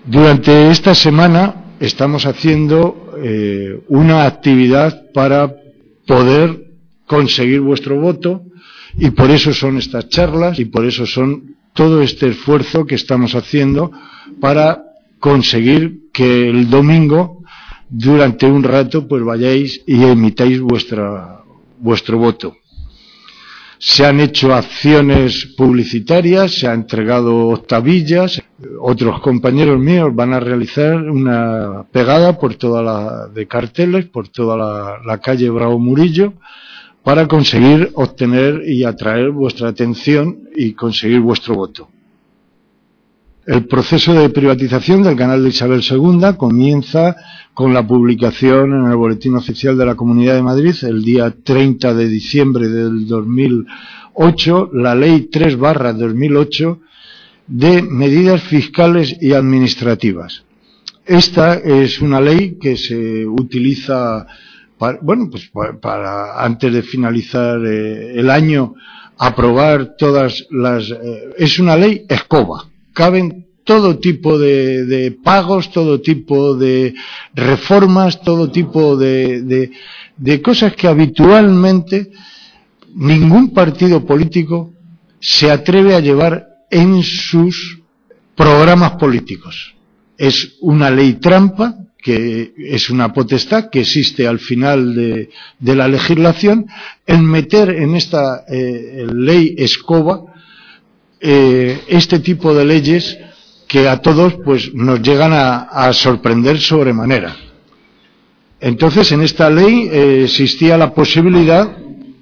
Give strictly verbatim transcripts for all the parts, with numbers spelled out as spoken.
Durante esta semana estamos haciendo eh, una actividad para poder conseguir vuestro voto, y por eso son estas charlas y por eso son todo este esfuerzo que estamos haciendo para conseguir que el domingo, durante un rato, pues vayáis y emitáis vuestra, vuestro voto. Se han hecho acciones publicitarias, se han entregado octavillas. Otros compañeros míos van a realizar una pegada por toda la de carteles, por toda la, la calle Bravo Murillo, para conseguir obtener y atraer vuestra atención y conseguir vuestro voto. El proceso de privatización del canal de Isabel segunda comienza con la publicación en el Boletín Oficial de la Comunidad de Madrid el día treinta de diciembre del dos mil ocho, la Ley tres barra dos mil ocho de medidas fiscales y administrativas. Esta es una ley que se utiliza para, bueno, pues para, para antes de finalizar eh, el año aprobar todas las. Eh, es una ley escoba. Caben todo tipo de, de pagos, todo tipo de reformas, todo tipo de, de, de cosas que habitualmente ningún partido político se atreve a llevar en sus programas políticos. Es una ley trampa, que es una potestad que existe al final de, de la legislación, en meter en esta eh, ley escoba eh, este tipo de leyes que a todos pues nos llegan a, a sorprender sobremanera. Entonces, en esta ley eh, existía la posibilidad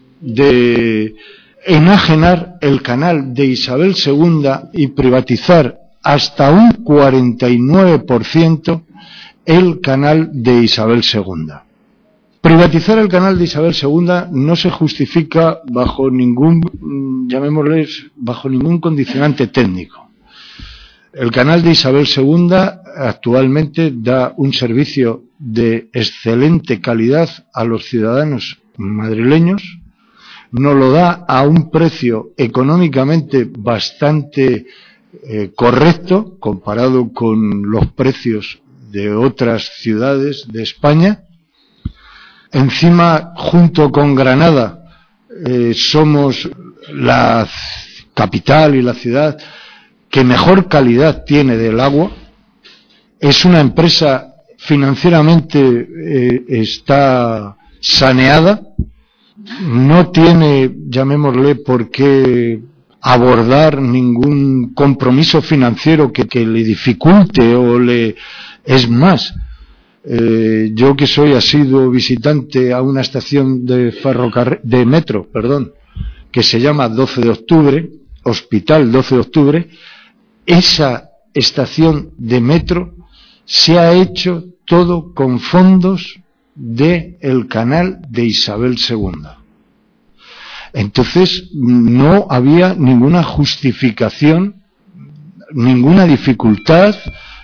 de enajenar el canal de Isabel segunda y privatizar hasta un cuarenta y nueve por ciento el canal de Isabel segunda. Privatizar el canal de Isabel segunda no se justifica bajo ningún, llamémosle, bajo ningún condicionante técnico. El canal de Isabel segunda actualmente da un servicio de excelente calidad a los ciudadanos madrileños, nos lo da a un precio económicamente bastante eh, correcto comparado con los precios de otras ciudades de España. Encima, junto con Granada, eh, somos la capital y la ciudad que mejor calidad tiene del agua. Es una empresa financieramente eh, está saneada, no tiene, llamémosle, por qué abordar ningún compromiso financiero que, que le dificulte o le. Es más, eh, yo que soy asiduo visitante a una estación de ferrocarril, de metro, perdón, que se llama doce de octubre, Hospital doce de octubre, esa estación de metro se ha hecho todo con fondos del canal de Isabel segunda. Entonces, no había ninguna justificación, ninguna dificultad.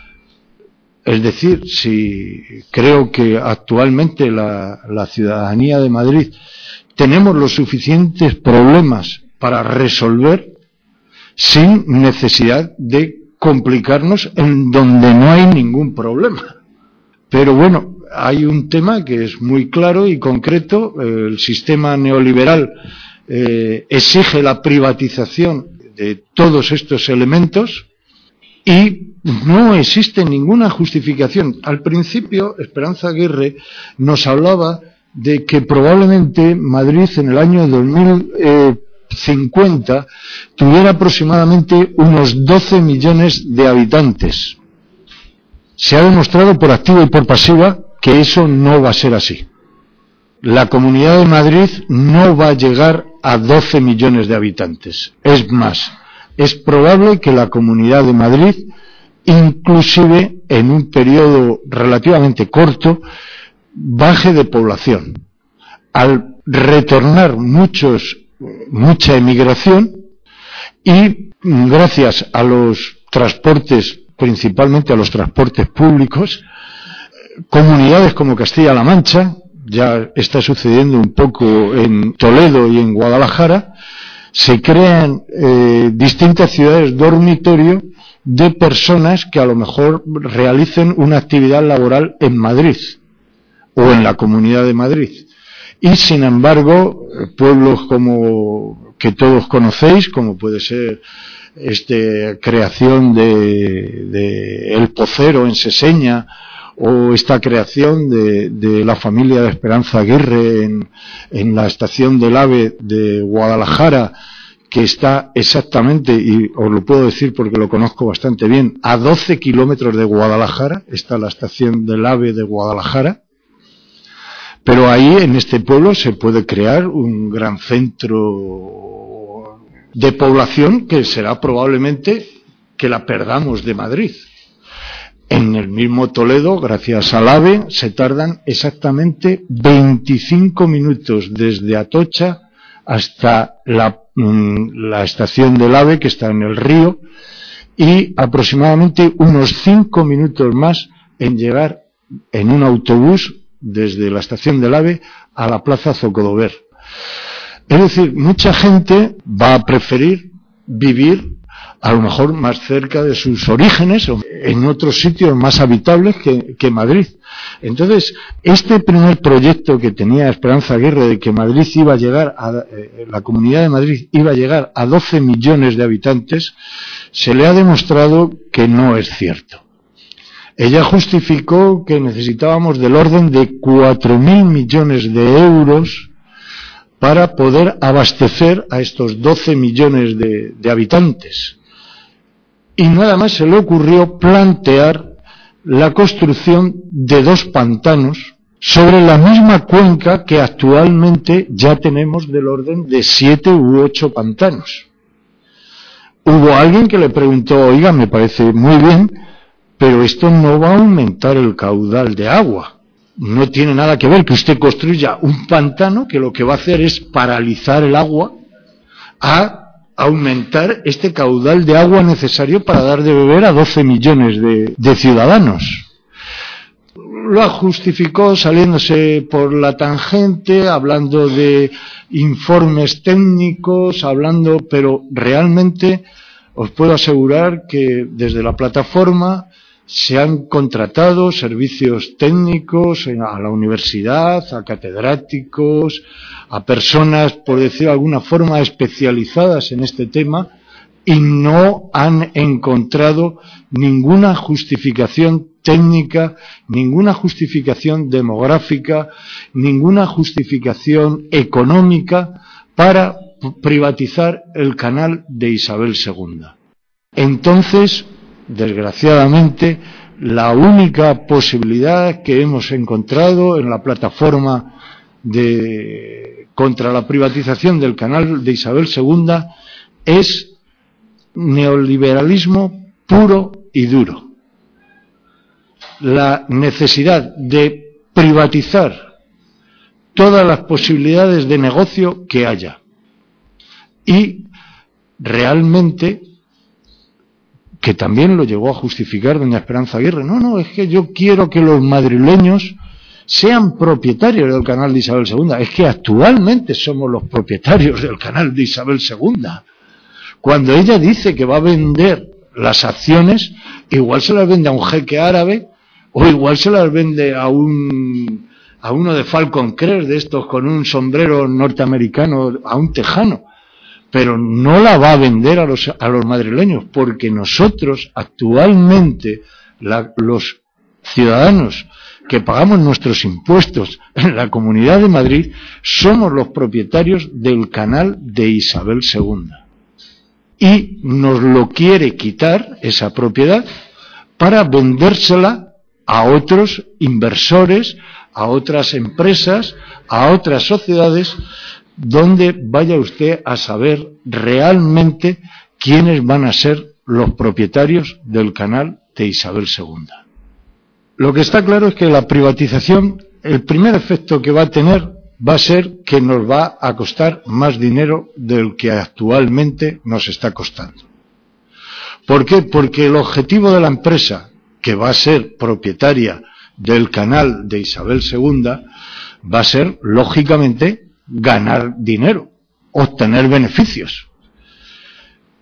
Es decir, si creo que actualmente la, la ciudadanía de Madrid tenemos los suficientes problemas para resolver sin necesidad de complicarnos en donde no hay ningún problema. Pero bueno, hay un tema que es muy claro y concreto. El sistema neoliberal eh, exige la privatización de todos estos elementos y no existe ninguna justificación. Al principio, Esperanza Aguirre nos hablaba de que probablemente Madrid en el año dos mil cincuenta tuviera aproximadamente unos doce millones de habitantes. Se ha demostrado por activa y por pasiva que eso no va a ser así. La Comunidad de Madrid no va a llegar a doce millones de habitantes. Es más, es probable que la Comunidad de Madrid, inclusive en un periodo relativamente corto, baje de población. Al retornar muchos, mucha emigración y gracias a los transportes, principalmente a los transportes públicos, comunidades como Castilla-La Mancha, ya está sucediendo un poco en Toledo y en Guadalajara, se crean eh, distintas ciudades dormitorio de personas que a lo mejor realicen una actividad laboral en Madrid o en la Comunidad de Madrid. Y sin embargo, pueblos como que todos conocéis, como puede ser este creación de, de El Pocero en Seseña, o esta creación de, de la familia de Esperanza Aguirre en, en la estación del AVE de Guadalajara, que está exactamente, y os lo puedo decir porque lo conozco bastante bien, a doce kilómetros de Guadalajara, está la estación del AVE de Guadalajara, pero ahí en este pueblo se puede crear un gran centro de población que será probablemente que la perdamos de Madrid. En el mismo Toledo, gracias al AVE, se tardan exactamente veinticinco minutos desde Atocha hasta la, la estación del AVE, que está en el río, y aproximadamente unos cinco minutos más en llegar en un autobús desde la estación del AVE a la Plaza Zocodover. Es decir, mucha gente va a preferir vivir a lo mejor más cerca de sus orígenes o en otros sitios más habitables que, que Madrid. Entonces, este primer proyecto que tenía Esperanza Aguirre de que Madrid iba a llegar a, eh, la Comunidad de Madrid iba a llegar a doce millones de habitantes, se le ha demostrado que no es cierto. Ella justificó que necesitábamos del orden de cuatro mil millones de euros para poder abastecer a estos doce millones de, de habitantes. Y nada más se le ocurrió plantear la construcción de dos pantanos sobre la misma cuenca que actualmente ya tenemos del orden de siete u ocho pantanos. Hubo alguien que le preguntó, oiga, me parece muy bien, pero esto no va a aumentar el caudal de agua. No tiene nada que ver que usted construya un pantano que lo que va a hacer es paralizar el agua a aumentar este caudal de agua necesario para dar de beber a doce millones de, de ciudadanos. Lo justificó saliéndose por la tangente, hablando de informes técnicos, hablando, pero realmente os puedo asegurar que desde la plataforma se han contratado servicios técnicos a la universidad, a catedráticos, a personas, por decir de alguna forma, especializadas en este tema y no han encontrado ninguna justificación técnica, ninguna justificación demográfica, ninguna justificación económica para privatizar el canal de Isabel segunda. Entonces, desgraciadamente, la única posibilidad que hemos encontrado en la plataforma de contra la privatización del canal de Isabel segunda es neoliberalismo puro y duro. La necesidad de privatizar todas las posibilidades de negocio que haya. Y realmente, que también lo llegó a justificar doña Esperanza Aguirre, no, no, es que yo quiero que los madrileños sean propietarios del canal de Isabel segunda. Es que actualmente somos los propietarios del canal de Isabel segunda. Cuando ella dice que va a vender las acciones, igual se las vende a un jeque árabe o igual se las vende a un a uno de Falcon Crest, de estos con un sombrero norteamericano, a un tejano. Pero no la va a vender a los, a los madrileños, porque nosotros actualmente, la, los ciudadanos que pagamos nuestros impuestos en la Comunidad de Madrid, somos los propietarios del canal de Isabel segunda. Y nos lo quiere quitar, esa propiedad, para vendérsela a otros inversores, a otras empresas, a otras sociedades, donde vaya usted a saber realmente quiénes van a ser los propietarios del canal de Isabel segunda. Lo que está claro es que la privatización, el primer efecto que va a tener va a ser que nos va a costar más dinero del que actualmente nos está costando. ¿Por qué? Porque el objetivo de la empresa, que va a ser propietaria del canal de Isabel segunda, va a ser, lógicamente, ganar dinero, obtener beneficios.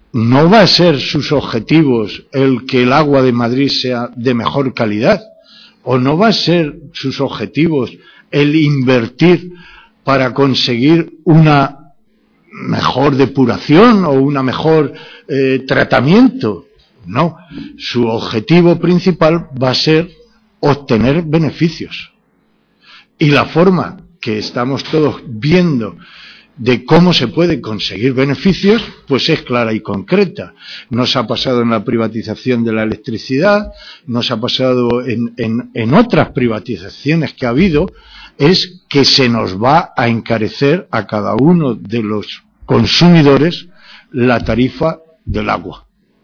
no va a ser sus objetivos el que el agua de Madrid sea de mejor calidad, o no va a ser sus objetivos el invertir para conseguir una mejor depuración o una mejor eh, tratamiento. No, su objetivo principal va a ser obtener beneficios. Y la forma que estamos todos viendo de cómo se puede conseguir beneficios, pues es clara y concreta. Nos ha pasado en la privatización de la electricidad, nos ha pasado en, en, en otras privatizaciones que ha habido, es que se nos va a encarecer a cada uno de los consumidores la tarifa del agua.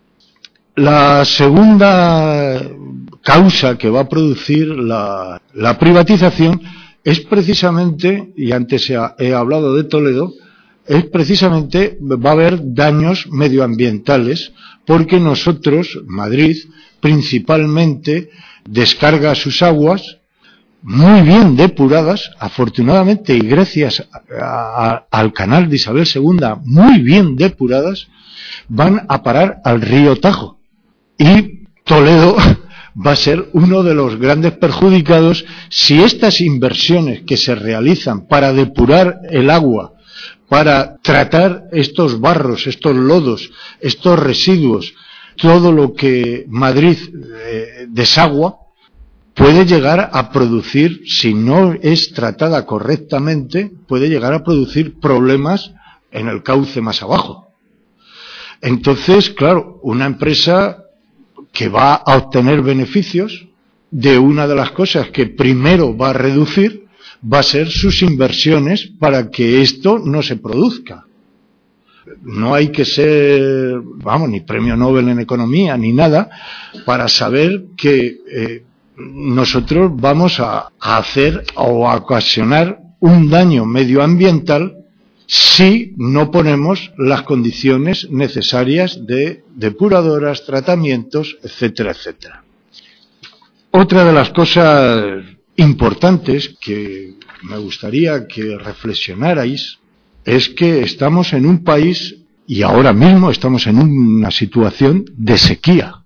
La segunda causa que va a producir la, la privatización es precisamente, y antes he, he hablado de Toledo, es precisamente, va a haber daños medioambientales, porque nosotros, Madrid, principalmente, descarga sus aguas muy bien depuradas, afortunadamente, y gracias a, a, al canal de Isabel segunda, muy bien depuradas, van a parar al río Tajo. Y Toledo va a ser uno de los grandes perjudicados si estas inversiones que se realizan para depurar el agua, para tratar estos barros, estos lodos, estos residuos, todo lo que Madrid eh, desagua, puede llegar a producir, si no es tratada correctamente, puede llegar a producir problemas en el cauce más abajo. Entonces, claro, una empresa que va a obtener beneficios de una de las cosas que primero va a reducir, va a ser sus inversiones para que esto no se produzca. No hay que ser, vamos, ni premio Nobel en economía ni nada para saber que eh, nosotros vamos a, a hacer o a ocasionar un daño medioambiental si no ponemos las condiciones necesarias de depuradoras, tratamientos, etcétera, etcétera. Otra de las cosas importantes que me gustaría que reflexionarais es que estamos en un país, y ahora mismo estamos en una situación de sequía.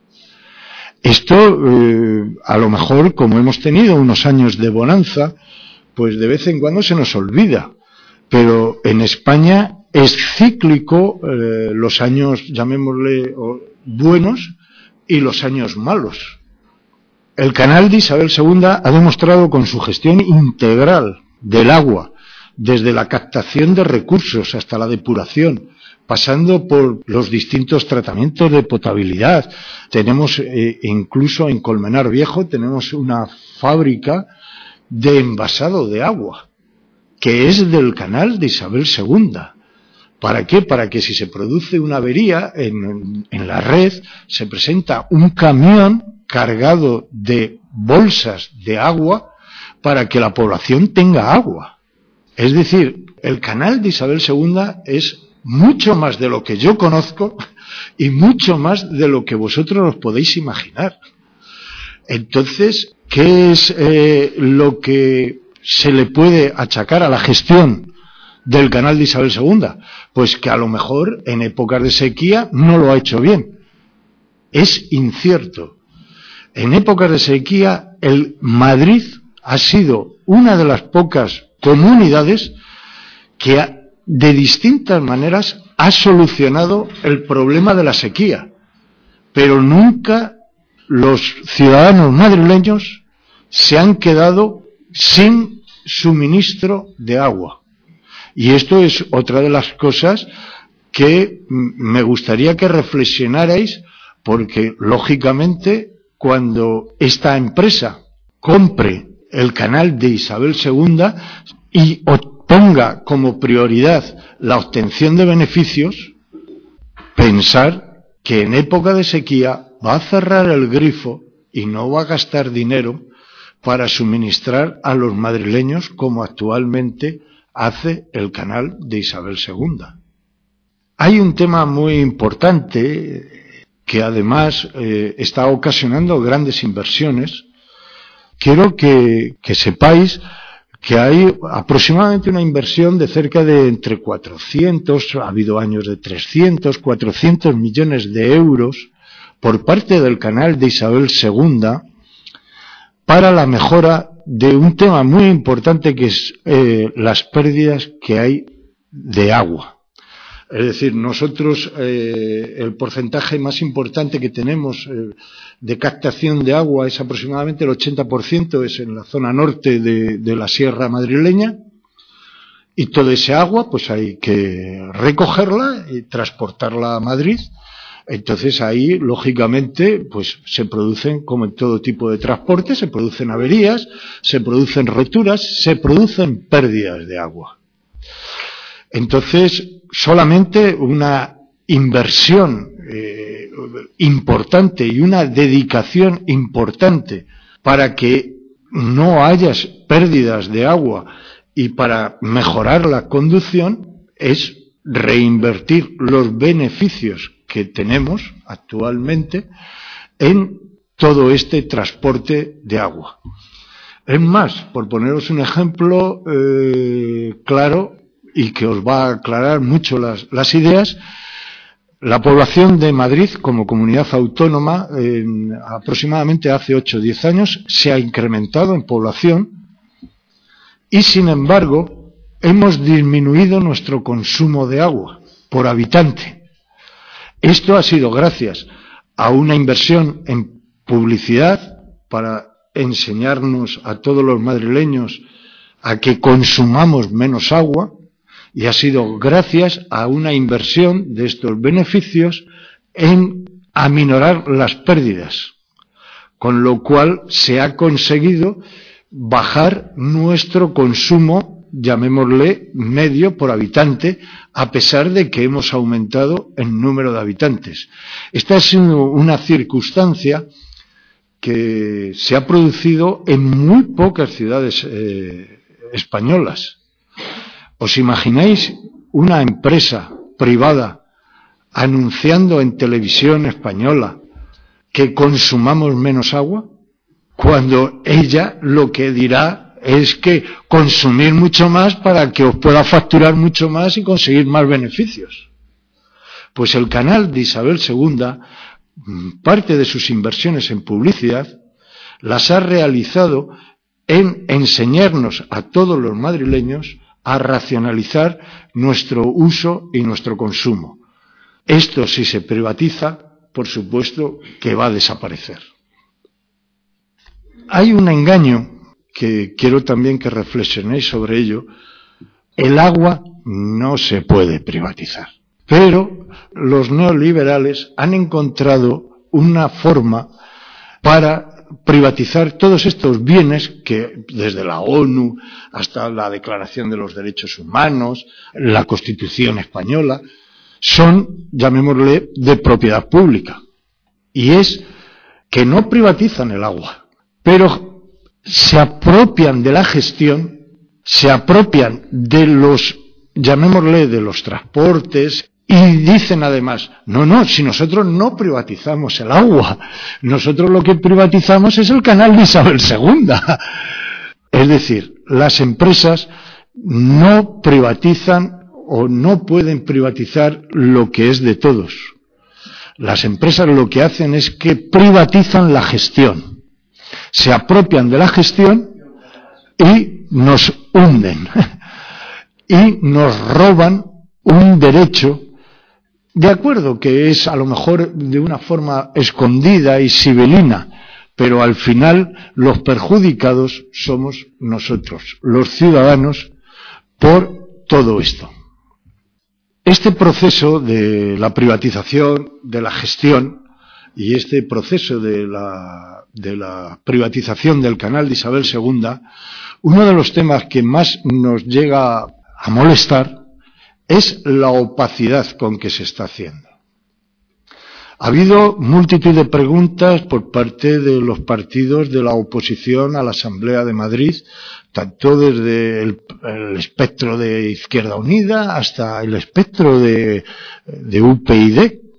Esto, eh, a lo mejor, como hemos tenido unos años de bonanza, pues de vez en cuando se nos olvida. Pero en España es cíclico eh, los años, llamémosle, buenos y los años malos. El canal de Isabel segunda ha demostrado con su gestión integral del agua, desde la captación de recursos hasta la depuración, pasando por los distintos tratamientos de potabilidad. Tenemos, eh, incluso en Colmenar Viejo, tenemos una fábrica de envasado de agua, que es del canal de Isabel segunda. ¿Para qué? Para que si se produce una avería en, en la red, se presenta un camión cargado de bolsas de agua para que la población tenga agua. Es decir, el canal de Isabel segunda es mucho más de lo que yo conozco y mucho más de lo que vosotros os podéis imaginar. Entonces, ¿qué es eh, lo que se le puede achacar a la gestión del canal de Isabel segunda? Pues que a lo mejor en épocas de sequía no lo ha hecho bien. Es incierto. En épocas de sequía, el Madrid ha sido una de las pocas comunidades que ha, de distintas maneras ha solucionado el problema de la sequía, pero nunca los ciudadanos madrileños se han quedado sin suministro de agua. Y esto es otra de las cosas que me gustaría que reflexionarais, porque lógicamente cuando esta empresa compre el canal de Isabel segunda y ponga como prioridad la obtención de beneficios, pensar que en época de sequía va a cerrar el grifo y no va a gastar dinero para suministrar a los madrileños como actualmente hace el canal de Isabel segunda. Hay un tema muy importante que además eh, está ocasionando grandes inversiones. Quiero que, que sepáis que hay aproximadamente una inversión de cerca de entre cuatrocientos, ha habido años de trescientos, cuatrocientos millones de euros por parte del canal de Isabel segunda para la mejora de un tema muy importante que es eh, las pérdidas que hay de agua. Es decir, nosotros eh, el porcentaje más importante que tenemos eh, de captación de agua es aproximadamente el ochenta por ciento, es en la zona norte de, de la sierra madrileña, y toda esa agua pues hay que recogerla y transportarla a Madrid. Entonces ahí, lógicamente, pues se producen, como en todo tipo de transporte, se producen averías, se producen roturas, se producen pérdidas de agua. Entonces, solamente una inversión eh, importante y una dedicación importante para que no haya pérdidas de agua y para mejorar la conducción es reinvertir los beneficios que tenemos actualmente en todo este transporte de agua. Es más, por poneros un ejemplo eh, claro y que os va a aclarar mucho las, las ideas, la población de Madrid como comunidad autónoma eh, aproximadamente hace ocho o diez años se ha incrementado en población y sin embargo hemos disminuido nuestro consumo de agua por habitante. Esto ha sido gracias a una inversión en publicidad para enseñarnos a todos los madrileños a que consumamos menos agua, y ha sido gracias a una inversión de estos beneficios en aminorar las pérdidas, con lo cual se ha conseguido bajar nuestro consumo, llamémosle medio por habitante, a pesar de que hemos aumentado el número de habitantes. Esta es una circunstancia que se ha producido en muy pocas ciudades eh, españolas. ¿Os imagináis una empresa privada anunciando en televisión española que consumamos menos agua? Cuando ella lo que dirá es que consumir mucho más para que os pueda facturar mucho más y conseguir más beneficios. Pues el canal de Isabel segunda, parte de sus inversiones en publicidad, las ha realizado en enseñarnos a todos los madrileños a racionalizar nuestro uso y nuestro consumo. Esto, si se privatiza, por supuesto que va a desaparecer. Hay un engaño que quiero también que reflexionéis sobre ello. El agua no se puede privatizar, pero los neoliberales han encontrado una forma para privatizar todos estos bienes que desde la ONU hasta la Declaración de los Derechos Humanos, la Constitución española, son, llamémosle, de propiedad pública. Y es que no privatizan el agua, pero se apropian de la gestión, se apropian de los, llamémosle, de los transportes. Y dicen además, no, no, si nosotros no privatizamos el agua, nosotros lo que privatizamos es el canal de Isabel segunda. Es decir, las empresas no privatizan o no pueden privatizar lo que es de todos. Las empresas lo que hacen es que privatizan la gestión. Se apropian de la gestión y nos hunden. Y nos roban un derecho. De acuerdo que es a lo mejor de una forma escondida y sibelina, pero al final los perjudicados somos nosotros, los ciudadanos, por todo esto. Este proceso de la privatización, de la gestión, y este proceso de la, de la privatización del canal de Isabel segunda, uno de los temas que más nos llega a molestar es la opacidad con que se está haciendo. Ha habido multitud de preguntas por parte de los partidos de la oposición a la Asamblea de Madrid, tanto desde el, el espectro de Izquierda Unida hasta el espectro de, de U P y D.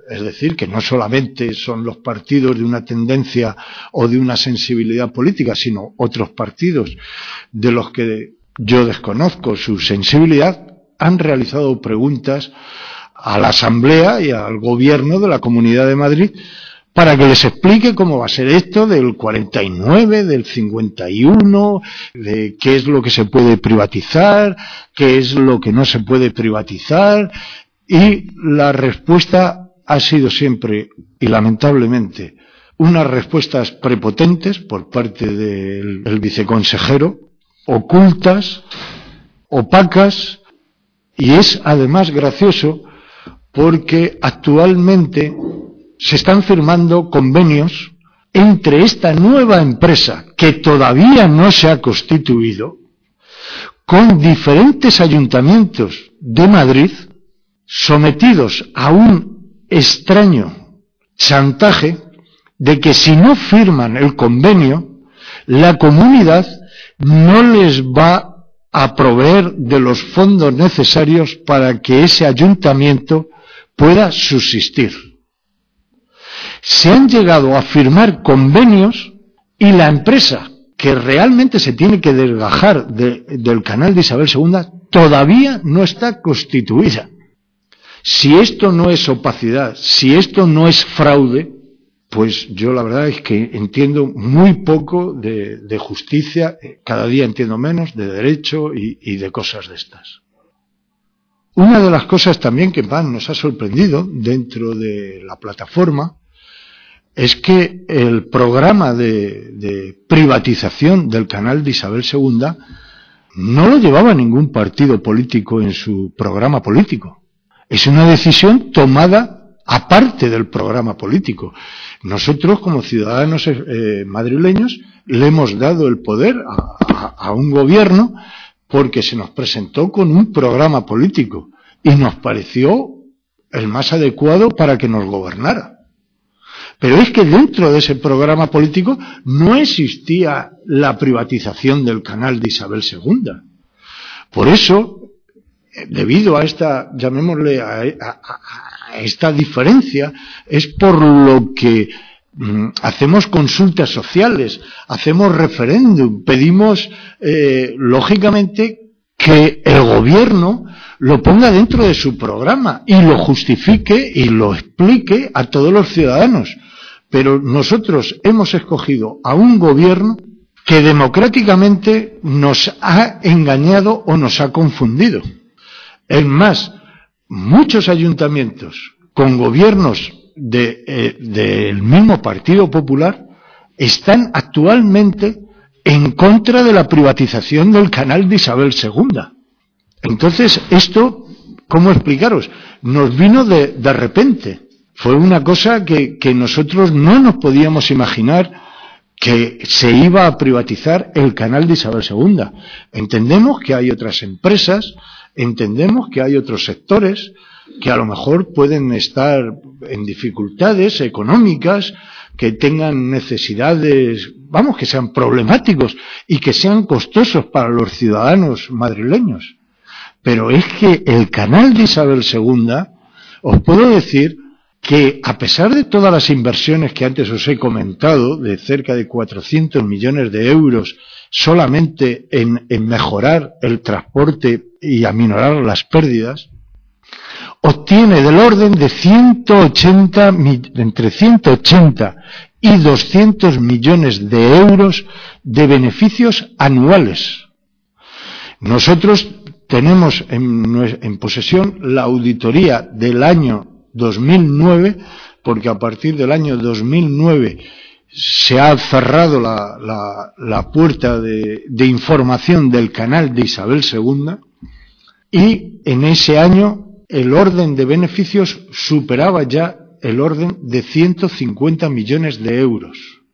Es decir, que no solamente son los partidos de una tendencia o de una sensibilidad política, sino otros partidos de los que yo desconozco su sensibilidad, han realizado preguntas a la Asamblea y al Gobierno de la Comunidad de Madrid para que les explique cómo va a ser esto del cuarenta y nueve, del cincuenta y uno, de qué es lo que se puede privatizar, qué es lo que no se puede privatizar, y la respuesta ha sido siempre, y lamentablemente, unas respuestas prepotentes por parte del, del viceconsejero, ocultas, opacas, y es además gracioso porque actualmente se están firmando convenios entre esta nueva empresa, que todavía no se ha constituido, con diferentes ayuntamientos de Madrid, sometidos a un extraño chantaje de que si no firman el convenio, la comunidad no les va a proveer de los fondos necesarios para que ese ayuntamiento pueda subsistir. Se han llegado a firmar convenios y la empresa que realmente se tiene que desgajar de, del canal de Isabel segunda todavía no está constituida. Si esto no es opacidad, si esto no es fraude, pues yo la verdad es que entiendo muy poco de, de justicia, cada día entiendo menos, de derecho y, y de cosas de estas. Una de las cosas también que más nos ha sorprendido dentro de la plataforma es que el programa de, de privatización del canal de Isabel segunda no lo llevaba ningún partido político en su programa político. Es una decisión tomada aparte del programa político. Nosotros, como ciudadanos eh, madrileños, le hemos dado el poder a, a, a un gobierno porque se nos presentó con un programa político y nos pareció el más adecuado para que nos gobernara. Pero es que dentro de ese programa político no existía la privatización del canal de Isabel segunda. Por eso, debido a esta, llamémosle, a, a, a esta diferencia, es por lo que mm, hacemos consultas sociales, hacemos referéndum, pedimos, eh, lógicamente, que el gobierno lo ponga dentro de su programa y lo justifique y lo explique a todos los ciudadanos. Pero nosotros hemos escogido a un gobierno que democráticamente nos ha engañado o nos ha confundido. Es más, muchos ayuntamientos con gobiernos de, eh, del mismo Partido Popular están actualmente en contra de la privatización del canal de Isabel segunda. Entonces, esto, ¿cómo explicaros? Nos vino de, de repente. Fue una cosa que, que nosotros no nos podíamos imaginar que se iba a privatizar el canal de Isabel segunda. Entendemos que hay otras empresas, entendemos que hay otros sectores que a lo mejor pueden estar en dificultades económicas, que tengan necesidades, vamos, que sean problemáticos y que sean costosos para los ciudadanos madrileños. Pero es que el canal de Isabel segunda, os puedo decir que a pesar de todas las inversiones que antes os he comentado, de cerca de cuatrocientos millones de euros solamente en, en mejorar el transporte y aminorar las pérdidas, obtiene del orden de ciento ochenta, entre ciento ochenta y doscientos millones de euros de beneficios anuales. Nosotros tenemos en, en posesión la auditoría del año dos mil nueve, porque a partir del año dos mil nueve se ha cerrado la, la, la puerta de, de información del canal de Isabel segunda, y en ese año el orden de beneficios superaba ya el orden de ciento cincuenta millones de euros.